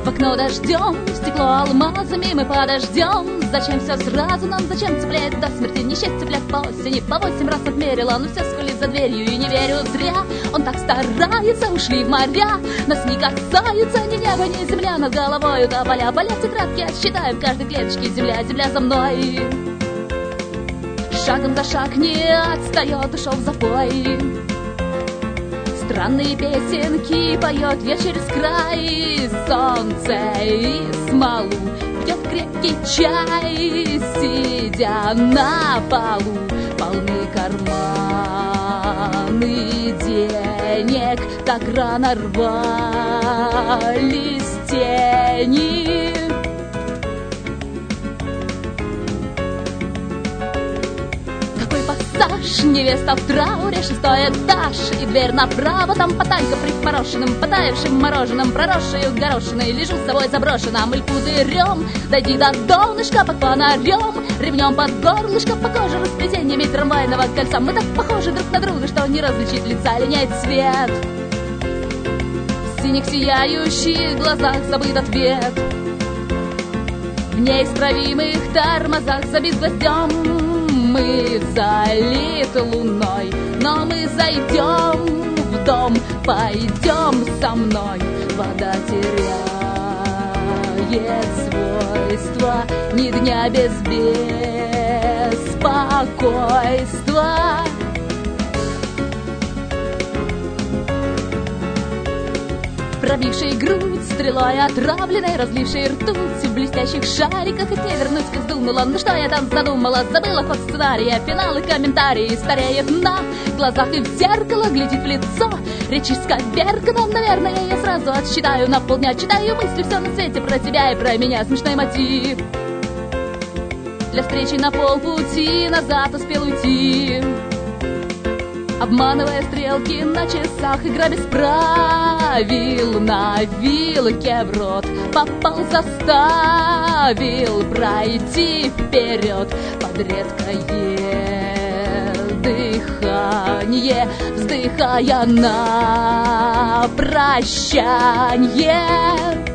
В окно дождем, стекло алмазами мы подождем. Зачем все сразу нам, зачем цеплять до смерти? Несчастье цеплять по осени, по 8 раз отмерила. Но все скулит за дверью и не верю зря. Он так старается, ушли в моря. Нас не касаются ни небо, ни земля. Над головою до поля, поля тетрадки отсчитаю в каждой клеточке. Земля, земля за мной. Шагом за шаг не отстает, ушел в запой. Странные песенки поет я через край. Солнце и смолу пьет крепкий чай, сидя на полу. Полны карманы денег, так рано рвались тени. Невеста в трауре, 6-й этаж. И дверь направо, там потанька припорошенным, потаявшим мороженым, проросшую горошиной. Лежу с собой заброшенным или пузырем. Дойди до донышка под фонарем, ремнем под горлышко, по коже расплетениями трамвайного кольца. Мы так похожи друг на друга, что не различить лица, линяет свет. В синих сияющих глазах забыт ответ. В неисправимых тормозах забит гвоздем. Мы залиты луной, но мы зайдем в дом, пойдем со мной. Вода теряет свойства, ни дня без беспокойства. Пробивший грудь стрелой отравленной, разливший ртуть в блестящих шариках. От не вернуть, как сдумала, ну что я там задумала? Забыла ход сценария, финал и комментарии. Стареет на глазах и в зеркало глядит в лицо. Речь исковеркана, наверное, я сразу отсчитаю на полдня. Читаю мысли, все на свете про тебя и про меня. Смешной мотив для встречи на полпути, назад успел уйти. Обманывая стрелки на часах, игра без правил. На вилке в рот попал, заставил пройти вперед под редкое дыхание, вздыхая на прощанье.